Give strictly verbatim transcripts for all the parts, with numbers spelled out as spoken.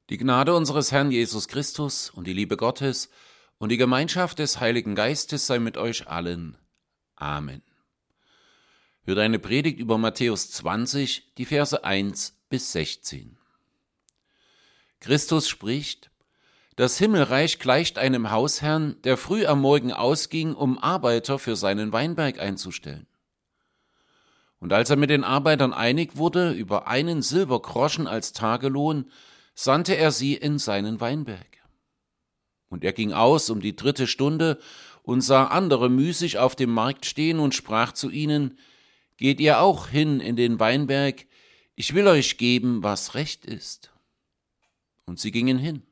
Die Gnade unseres Herrn Jesus Christus und die Liebe Gottes und die Gemeinschaft des Heiligen Geistes sei mit euch allen. Amen. Hört eine Predigt über Matthäus zwanzig, die Verse eins bis sechzehn. Christus spricht: Das Himmelreich gleicht einem Hausherrn, der früh am Morgen ausging, um Arbeiter für seinen Weinberg einzustellen. Und als er mit den Arbeitern einig wurde über einen Silbergroschen als Tagelohn, sandte er sie in seinen Weinberg. Und er ging aus um die dritte Stunde und sah andere müßig auf dem Markt stehen und sprach zu ihnen: Geht ihr auch hin in den Weinberg, ich will euch geben, was recht ist. Und sie gingen hin.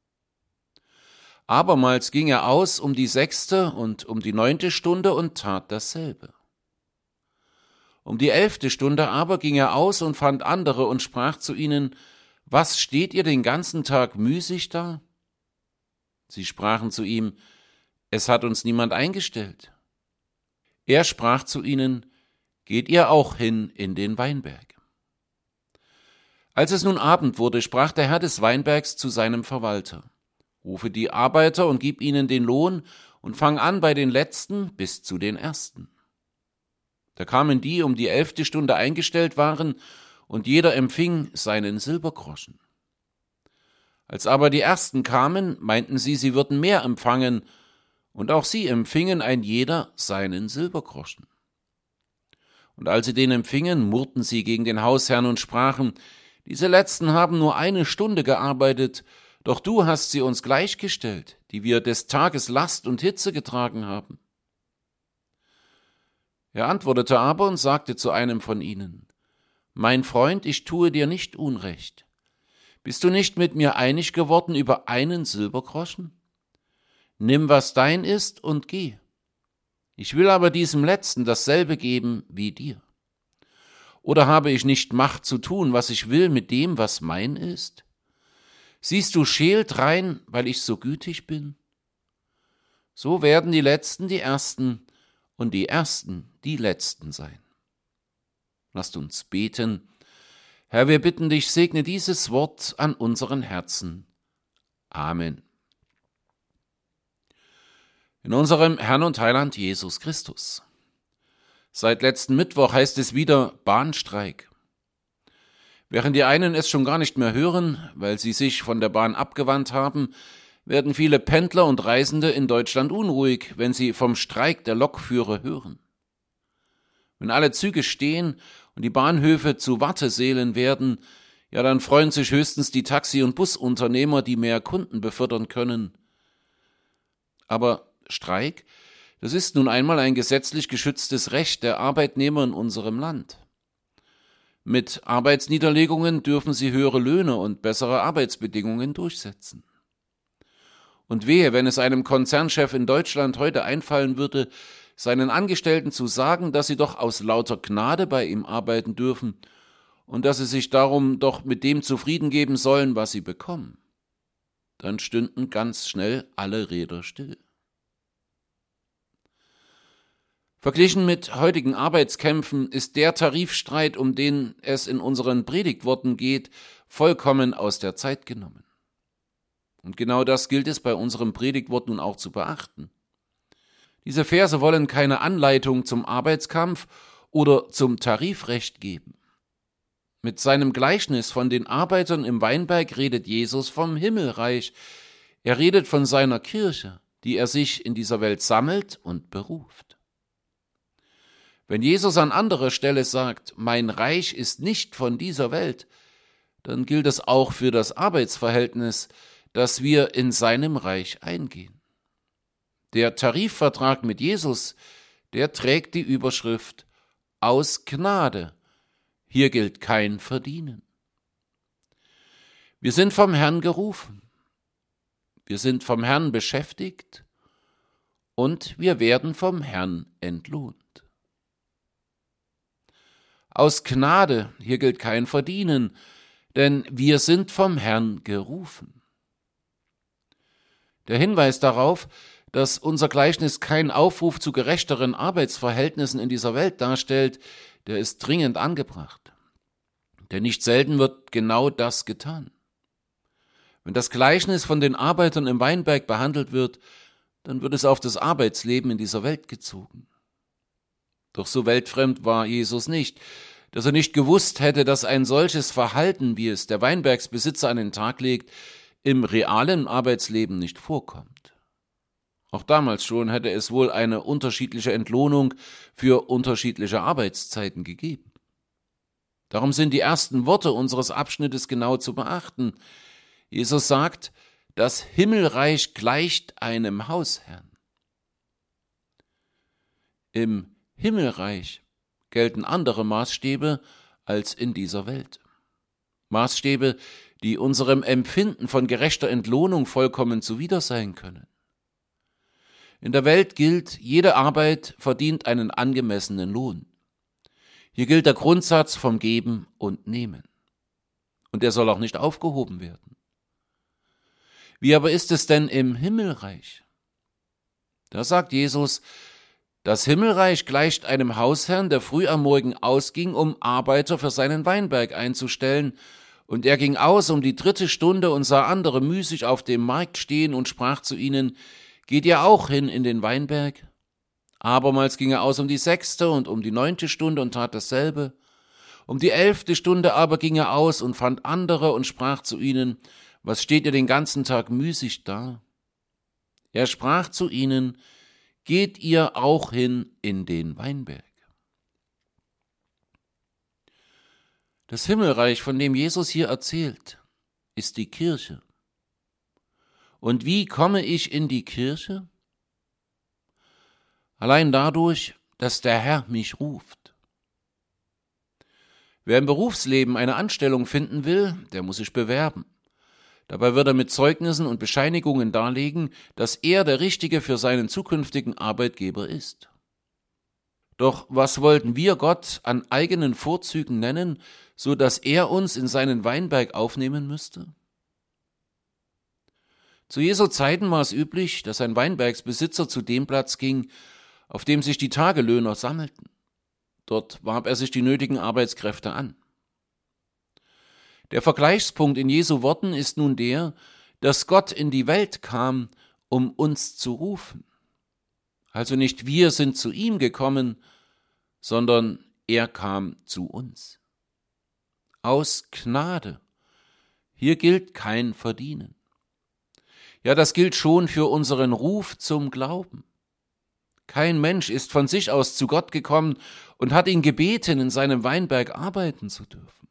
Abermals ging er aus um die sechste und um die neunte Stunde und tat dasselbe. Um die elfte Stunde aber ging er aus und fand andere und sprach zu ihnen: Was steht ihr den ganzen Tag müßig da? Sie sprachen zu ihm: Es hat uns niemand eingestellt. Er sprach zu ihnen: Geht ihr auch hin in den Weinberg. Als es nun Abend wurde, sprach der Herr des Weinbergs zu seinem Verwalter: Rufe die Arbeiter und gib ihnen den Lohn und fang an bei den Letzten bis zu den Ersten. Da kamen die, um die elfte Stunde eingestellt waren, und jeder empfing seinen Silbergroschen. Als aber die Ersten kamen, meinten sie, sie würden mehr empfangen, und auch sie empfingen ein jeder seinen Silbergroschen. Und als sie den empfingen, murrten sie gegen den Hausherrn und sprachen: Diese Letzten haben nur eine Stunde gearbeitet, doch du hast sie uns gleichgestellt, die wir des Tages Last und Hitze getragen haben. Er antwortete aber und sagte zu einem von ihnen: Mein Freund, ich tue dir nicht Unrecht. Bist du nicht mit mir einig geworden über einen Silbergroschen? Nimm, was dein ist, und geh. Ich will aber diesem Letzten dasselbe geben wie dir. Oder habe ich nicht Macht zu tun, was ich will, mit dem, was mein ist? Siehst du, schält rein, weil ich so gütig bin? So werden die Letzten die Ersten und die Ersten die Letzten sein. Lasst uns beten. Herr, wir bitten dich, segne dieses Wort an unseren Herzen. Amen. In unserem Herrn und Heiland Jesus Christus. Seit letzten Mittwoch heißt es wieder Bahnstreik. Während die einen es schon gar nicht mehr hören, weil sie sich von der Bahn abgewandt haben, werden viele Pendler und Reisende in Deutschland unruhig, wenn sie vom Streik der Lokführer hören. Wenn alle Züge stehen und die Bahnhöfe zu Wartesälen werden, ja, dann freuen sich höchstens die Taxi- und Busunternehmer, die mehr Kunden befördern können. Aber Streik, das ist nun einmal ein gesetzlich geschütztes Recht der Arbeitnehmer in unserem Land. Mit Arbeitsniederlegungen dürfen sie höhere Löhne und bessere Arbeitsbedingungen durchsetzen. Und wehe, wenn es einem Konzernchef in Deutschland heute einfallen würde, seinen Angestellten zu sagen, dass sie doch aus lauter Gnade bei ihm arbeiten dürfen und dass sie sich darum doch mit dem zufrieden geben sollen, was sie bekommen, dann stünden ganz schnell alle Räder still. Verglichen mit heutigen Arbeitskämpfen ist der Tarifstreit, um den es in unseren Predigtworten geht, vollkommen aus der Zeit genommen. Und genau das gilt es bei unserem Predigtwort nun auch zu beachten. Diese Verse wollen keine Anleitung zum Arbeitskampf oder zum Tarifrecht geben. Mit seinem Gleichnis von den Arbeitern im Weinberg redet Jesus vom Himmelreich. Er redet von seiner Kirche, die er sich in dieser Welt sammelt und beruft. Wenn Jesus an anderer Stelle sagt, mein Reich ist nicht von dieser Welt, dann gilt es auch für das Arbeitsverhältnis, dass wir in seinem Reich eingehen. Der Tarifvertrag mit Jesus, der trägt die Überschrift aus Gnade. Hier gilt kein Verdienen. Wir sind vom Herrn gerufen. Wir sind vom Herrn beschäftigt und wir werden vom Herrn entlohnt. Aus Gnade, hier gilt kein Verdienen, denn wir sind vom Herrn gerufen. Der Hinweis darauf, dass unser Gleichnis keinen Aufruf zu gerechteren Arbeitsverhältnissen in dieser Welt darstellt, der ist dringend angebracht. Denn nicht selten wird genau das getan. Wenn das Gleichnis von den Arbeitern im Weinberg behandelt wird, dann wird es auf das Arbeitsleben in dieser Welt gezogen. Doch so weltfremd war Jesus nicht, dass er nicht gewusst hätte, dass ein solches Verhalten, wie es der Weinbergsbesitzer an den Tag legt, im realen Arbeitsleben nicht vorkommt. Auch damals schon hätte es wohl eine unterschiedliche Entlohnung für unterschiedliche Arbeitszeiten gegeben. Darum sind die ersten Worte unseres Abschnittes genau zu beachten. Jesus sagt, das Himmelreich gleicht einem Hausherrn. Im Himmelreich gelten andere Maßstäbe als in dieser Welt. Maßstäbe, die unserem Empfinden von gerechter Entlohnung vollkommen zuwider sein können. In der Welt gilt, jede Arbeit verdient einen angemessenen Lohn. Hier gilt der Grundsatz vom Geben und Nehmen. Und der soll auch nicht aufgehoben werden. Wie aber ist es denn im Himmelreich? Da sagt Jesus, das Himmelreich gleicht einem Hausherrn, der früh am Morgen ausging, um Arbeiter für seinen Weinberg einzustellen, und er ging aus um die dritte Stunde und sah andere müßig auf dem Markt stehen und sprach zu ihnen, geht ihr auch hin in den Weinberg? Abermals ging er aus um die sechste und um die neunte Stunde und tat dasselbe. Um die elfte Stunde aber ging er aus und fand andere und sprach zu ihnen, was steht ihr den ganzen Tag müßig da? Er sprach zu ihnen, geht ihr auch hin in den Weinberg. Das Himmelreich, von dem Jesus hier erzählt, ist die Kirche. Und wie komme ich in die Kirche? Allein dadurch, dass der Herr mich ruft. Wer im Berufsleben eine Anstellung finden will, der muss sich bewerben. Dabei wird er mit Zeugnissen und Bescheinigungen darlegen, dass er der Richtige für seinen zukünftigen Arbeitgeber ist. Doch was wollten wir Gott an eigenen Vorzügen nennen, so dass er uns in seinen Weinberg aufnehmen müsste? Zu Jesu Zeiten war es üblich, dass ein Weinbergsbesitzer zu dem Platz ging, auf dem sich die Tagelöhner sammelten. Dort warb er sich die nötigen Arbeitskräfte an. Der Vergleichspunkt in Jesu Worten ist nun der, dass Gott in die Welt kam, um uns zu rufen. Also nicht wir sind zu ihm gekommen, sondern er kam zu uns. Aus Gnade. Hier gilt kein Verdienen. Ja, das gilt schon für unseren Ruf zum Glauben. Kein Mensch ist von sich aus zu Gott gekommen und hat ihn gebeten, in seinem Weinberg arbeiten zu dürfen.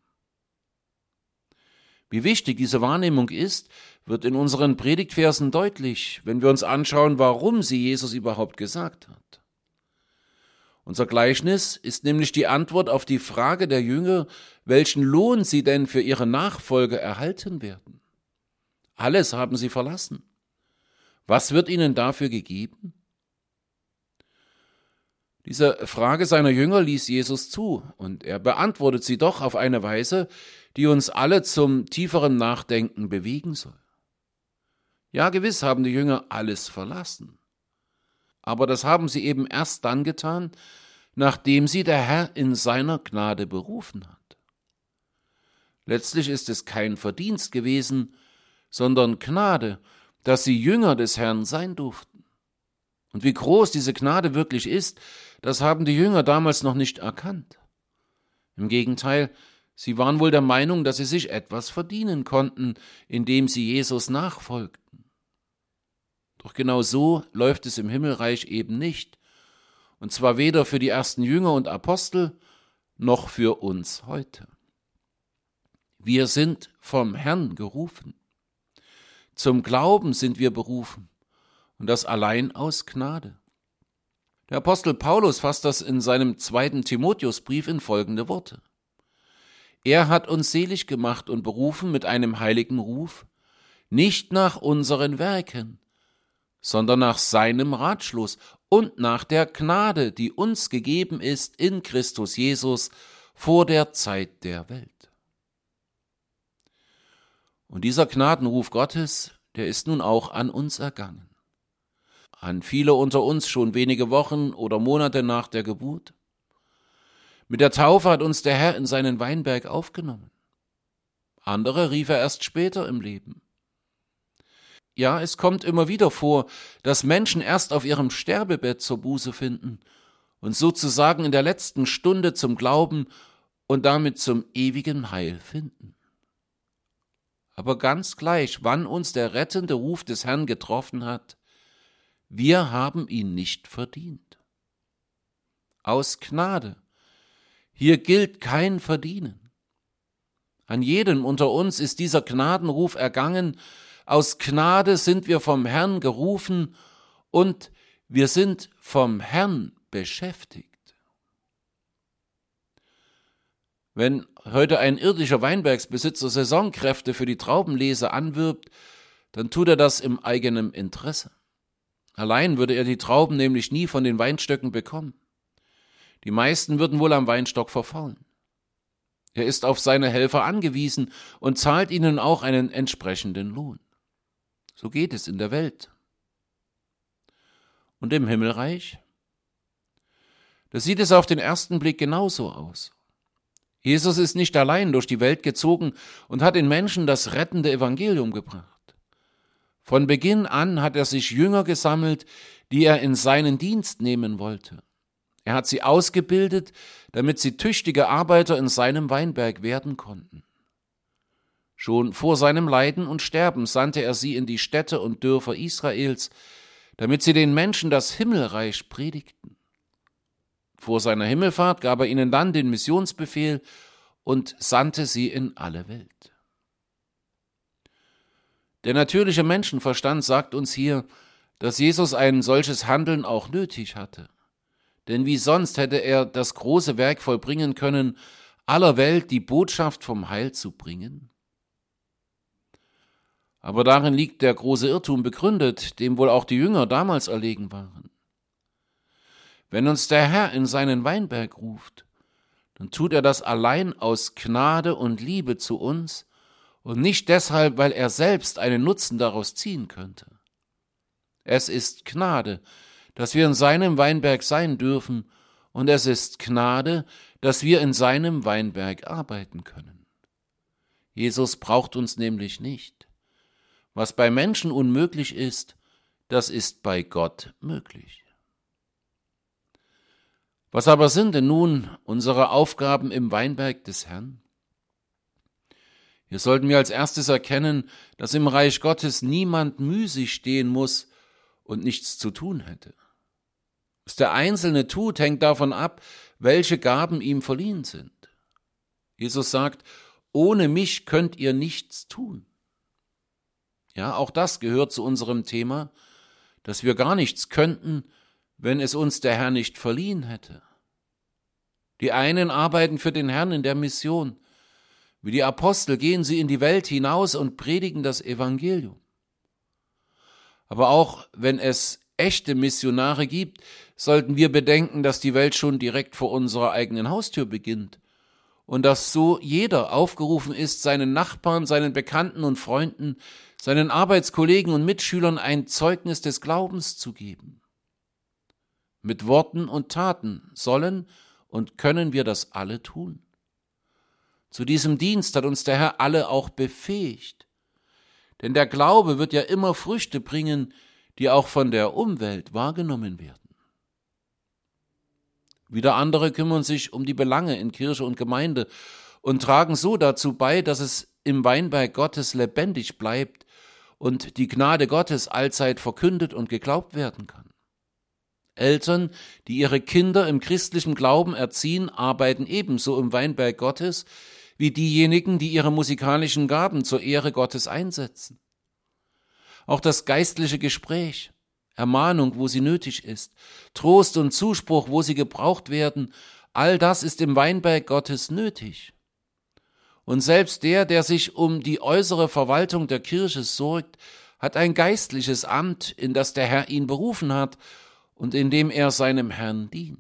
Wie wichtig diese Wahrnehmung ist, wird in unseren Predigtversen deutlich, wenn wir uns anschauen, warum sie Jesus überhaupt gesagt hat. Unser Gleichnis ist nämlich die Antwort auf die Frage der Jünger, welchen Lohn sie denn für ihre Nachfolge erhalten werden. Alles haben sie verlassen. Was wird ihnen dafür gegeben? Diese Frage seiner Jünger ließ Jesus zu, und er beantwortet sie doch auf eine Weise, die uns alle zum tieferen Nachdenken bewegen soll. Ja, gewiss haben die Jünger alles verlassen. Aber das haben sie eben erst dann getan, nachdem sie der Herr in seiner Gnade berufen hat. Letztlich ist es kein Verdienst gewesen, sondern Gnade, dass sie Jünger des Herrn sein durften. Und wie groß diese Gnade wirklich ist, das haben die Jünger damals noch nicht erkannt. Im Gegenteil, sie waren wohl der Meinung, dass sie sich etwas verdienen konnten, indem sie Jesus nachfolgten. Doch genau so läuft es im Himmelreich eben nicht, und zwar weder für die ersten Jünger und Apostel, noch für uns heute. Wir sind vom Herrn gerufen. Zum Glauben sind wir berufen, und das allein aus Gnade. Der Apostel Paulus fasst das in seinem zweiten Timotheusbrief in folgende Worte. Er hat uns selig gemacht und berufen mit einem heiligen Ruf, nicht nach unseren Werken, sondern nach seinem Ratschluss und nach der Gnade, die uns gegeben ist in Christus Jesus vor der Zeit der Welt. Und dieser Gnadenruf Gottes, der ist nun auch an uns ergangen. An viele unter uns schon wenige Wochen oder Monate nach der Geburt. Mit der Taufe hat uns der Herr in seinen Weinberg aufgenommen. Andere rief er erst später im Leben. Ja, es kommt immer wieder vor, dass Menschen erst auf ihrem Sterbebett zur Buße finden und sozusagen in der letzten Stunde zum Glauben und damit zum ewigen Heil finden. Aber ganz gleich, wann uns der rettende Ruf des Herrn getroffen hat, wir haben ihn nicht verdient. Aus Gnade. Hier gilt kein Verdienen. An jedem unter uns ist dieser Gnadenruf ergangen. Aus Gnade sind wir vom Herrn gerufen und wir sind vom Herrn beschäftigt. Wenn heute ein irdischer Weinbergsbesitzer Saisonkräfte für die Traubenlese anwirbt, dann tut er das im eigenen Interesse. Allein würde er die Trauben nämlich nie von den Weinstöcken bekommen. Die meisten würden wohl am Weinstock verfaulen. Er ist auf seine Helfer angewiesen und zahlt ihnen auch einen entsprechenden Lohn. So geht es in der Welt. Und im Himmelreich? Da sieht es auf den ersten Blick genauso aus. Jesus ist nicht allein durch die Welt gezogen und hat den Menschen das rettende Evangelium gebracht. Von Beginn an hat er sich Jünger gesammelt, die er in seinen Dienst nehmen wollte. Er hat sie ausgebildet, damit sie tüchtige Arbeiter in seinem Weinberg werden konnten. Schon vor seinem Leiden und Sterben sandte er sie in die Städte und Dörfer Israels, damit sie den Menschen das Himmelreich predigten. Vor seiner Himmelfahrt gab er ihnen dann den Missionsbefehl und sandte sie in alle Welt. Der natürliche Menschenverstand sagt uns hier, dass Jesus ein solches Handeln auch nötig hatte. Denn wie sonst hätte er das große Werk vollbringen können, aller Welt die Botschaft vom Heil zu bringen? Aber darin liegt der große Irrtum begründet, dem wohl auch die Jünger damals erlegen waren. Wenn uns der Herr in seinen Weinberg ruft, dann tut er das allein aus Gnade und Liebe zu uns und nicht deshalb, weil er selbst einen Nutzen daraus ziehen könnte. Es ist Gnade, dass wir in seinem Weinberg sein dürfen, und es ist Gnade, dass wir in seinem Weinberg arbeiten können. Jesus braucht uns nämlich nicht. Was bei Menschen unmöglich ist, das ist bei Gott möglich. Was aber sind denn nun unsere Aufgaben im Weinberg des Herrn? Hier sollten wir als erstes erkennen, dass im Reich Gottes niemand müßig stehen muss und nichts zu tun hätte. Was der Einzelne tut, hängt davon ab, welche Gaben ihm verliehen sind. Jesus sagt, ohne mich könnt ihr nichts tun. Ja, auch das gehört zu unserem Thema, dass wir gar nichts könnten, wenn es uns der Herr nicht verliehen hätte. Die einen arbeiten für den Herrn in der Mission. Wie die Apostel gehen sie in die Welt hinaus und predigen das Evangelium. Aber auch wenn es echte Missionare gibt, sollten wir bedenken, dass die Welt schon direkt vor unserer eigenen Haustür beginnt und dass so jeder aufgerufen ist, seinen Nachbarn, seinen Bekannten und Freunden, seinen Arbeitskollegen und Mitschülern ein Zeugnis des Glaubens zu geben. Mit Worten und Taten sollen und können wir das alle tun. Zu diesem Dienst hat uns der Herr alle auch befähigt. Denn der Glaube wird ja immer Früchte bringen, die auch von der Umwelt wahrgenommen werden. Wieder andere kümmern sich um die Belange in Kirche und Gemeinde und tragen so dazu bei, dass es im Weinberg Gottes lebendig bleibt und die Gnade Gottes allzeit verkündet und geglaubt werden kann. Eltern, die ihre Kinder im christlichen Glauben erziehen, arbeiten ebenso im Weinberg Gottes wie diejenigen, die ihre musikalischen Gaben zur Ehre Gottes einsetzen. Auch das geistliche Gespräch, Ermahnung, wo sie nötig ist, Trost und Zuspruch, wo sie gebraucht werden, all das ist im Weinberg Gottes nötig. Und selbst der, der sich um die äußere Verwaltung der Kirche sorgt, hat ein geistliches Amt, in das der Herr ihn berufen hat und in dem er seinem Herrn dient.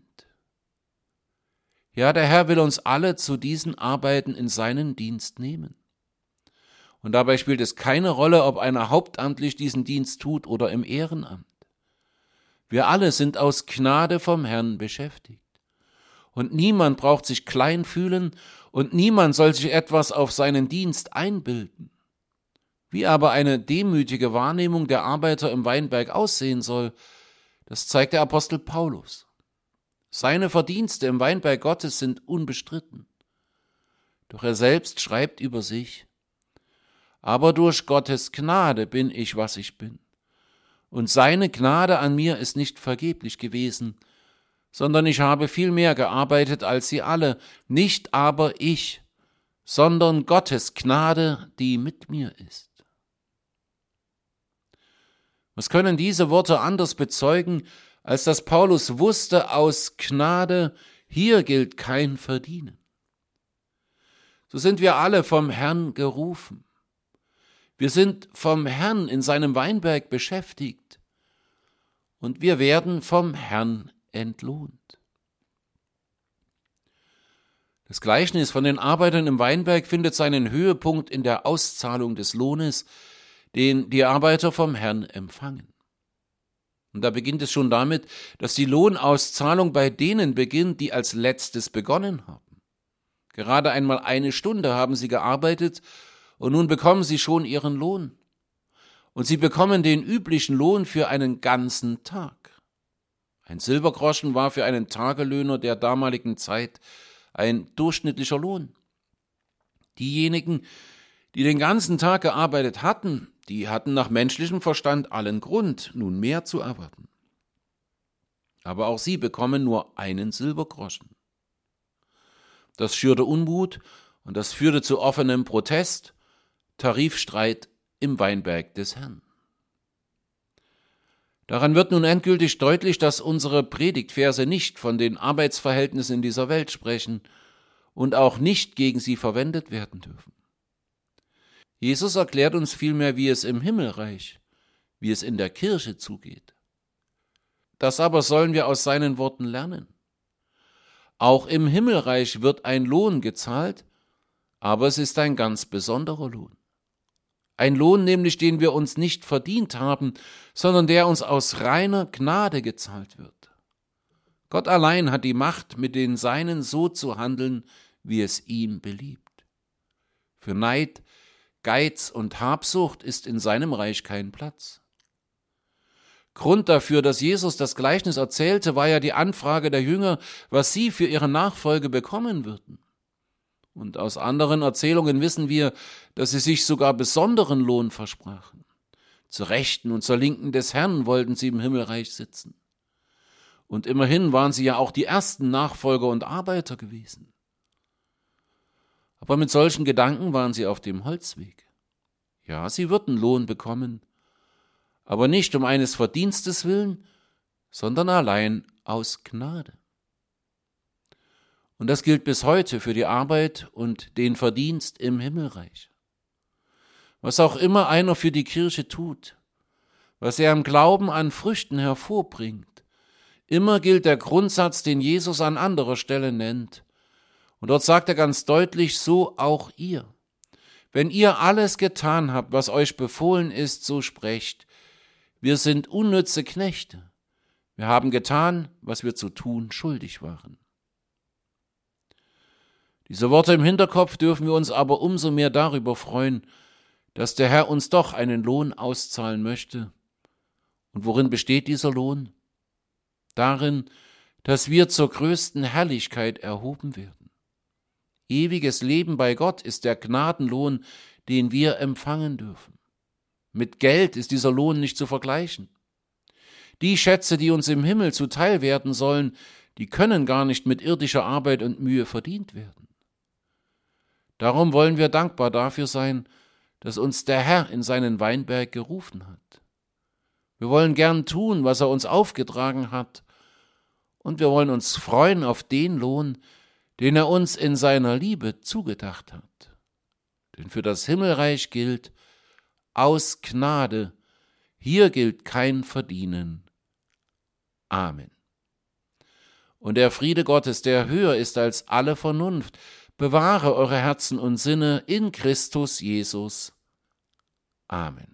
Ja, der Herr will uns alle zu diesen Arbeiten in seinen Dienst nehmen. Und dabei spielt es keine Rolle, ob einer hauptamtlich diesen Dienst tut oder im Ehrenamt. Wir alle sind aus Gnade vom Herrn beschäftigt. Und niemand braucht sich klein fühlen und niemand soll sich etwas auf seinen Dienst einbilden. Wie aber eine demütige Wahrnehmung der Arbeiter im Weinberg aussehen soll, das zeigt der Apostel Paulus. Seine Verdienste im Weinberg Gottes sind unbestritten. Doch er selbst schreibt über sich: Aber durch Gottes Gnade bin ich, was ich bin. Und seine Gnade an mir ist nicht vergeblich gewesen, sondern ich habe viel mehr gearbeitet als sie alle, nicht aber ich, sondern Gottes Gnade, die mit mir ist. Was können diese Worte anders bezeugen, als dass Paulus wusste aus Gnade, hier gilt kein Verdienen. So sind wir alle vom Herrn gerufen. Wir sind vom Herrn in seinem Weinberg beschäftigt und wir werden vom Herrn entlohnt. Das Gleichnis von den Arbeitern im Weinberg findet seinen Höhepunkt in der Auszahlung des Lohnes, den die Arbeiter vom Herrn empfangen. Und da beginnt es schon damit, dass die Lohnauszahlung bei denen beginnt, die als letztes begonnen haben. Gerade einmal eine Stunde haben sie gearbeitet und nun bekommen sie schon ihren Lohn. Und sie bekommen den üblichen Lohn für einen ganzen Tag. Ein Silbergroschen war für einen Tagelöhner der damaligen Zeit ein durchschnittlicher Lohn. Diejenigen, die den ganzen Tag gearbeitet hatten, die hatten nach menschlichem Verstand allen Grund, nun mehr zu erwarten. Aber auch sie bekommen nur einen Silbergroschen. Das schürte Unmut und das führte zu offenem Protest, Tarifstreit im Weinberg des Herrn. Daran wird nun endgültig deutlich, dass unsere Predigtverse nicht von den Arbeitsverhältnissen in dieser Welt sprechen und auch nicht gegen sie verwendet werden dürfen. Jesus erklärt uns vielmehr, wie es im Himmelreich, wie es in der Kirche zugeht. Das aber sollen wir aus seinen Worten lernen. Auch im Himmelreich wird ein Lohn gezahlt, aber es ist ein ganz besonderer Lohn. Ein Lohn nämlich, den wir uns nicht verdient haben, sondern der uns aus reiner Gnade gezahlt wird. Gott allein hat die Macht, mit den Seinen so zu handeln, wie es ihm beliebt. Für Neid, Geiz und Habsucht ist in seinem Reich kein Platz. Grund dafür, dass Jesus das Gleichnis erzählte, war ja die Anfrage der Jünger, was sie für ihre Nachfolge bekommen würden. Und aus anderen Erzählungen wissen wir, dass sie sich sogar besonderen Lohn versprachen. Zur Rechten und zur Linken des Herrn wollten sie im Himmelreich sitzen. Und immerhin waren sie ja auch die ersten Nachfolger und Arbeiter gewesen. Aber mit solchen Gedanken waren sie auf dem Holzweg. Ja, sie würden Lohn bekommen, aber nicht um eines Verdienstes willen, sondern allein aus Gnade. Und das gilt bis heute für die Arbeit und den Verdienst im Himmelreich. Was auch immer einer für die Kirche tut, was er im Glauben an Früchten hervorbringt, immer gilt der Grundsatz, den Jesus an anderer Stelle nennt. Und dort sagt er ganz deutlich, so auch ihr. Wenn ihr alles getan habt, was euch befohlen ist, so sprecht, wir sind unnütze Knechte. Wir haben getan, was wir zu tun schuldig waren. Diese Worte im Hinterkopf dürfen wir uns aber umso mehr darüber freuen, dass der Herr uns doch einen Lohn auszahlen möchte. Und worin besteht dieser Lohn? Darin, dass wir zur größten Herrlichkeit erhoben werden. Ewiges Leben bei Gott ist der Gnadenlohn, den wir empfangen dürfen. Mit Geld ist dieser Lohn nicht zu vergleichen. Die Schätze, die uns im Himmel zuteil werden sollen, die können gar nicht mit irdischer Arbeit und Mühe verdient werden. Darum wollen wir dankbar dafür sein, dass uns der Herr in seinen Weinberg gerufen hat. Wir wollen gern tun, was er uns aufgetragen hat, und wir wollen uns freuen auf den Lohn, den er uns in seiner Liebe zugedacht hat. Denn für das Himmelreich gilt, aus Gnade, hier gilt kein Verdienen. Amen. Und der Friede Gottes, der höher ist als alle Vernunft, bewahre eure Herzen und Sinne in Christus Jesus. Amen.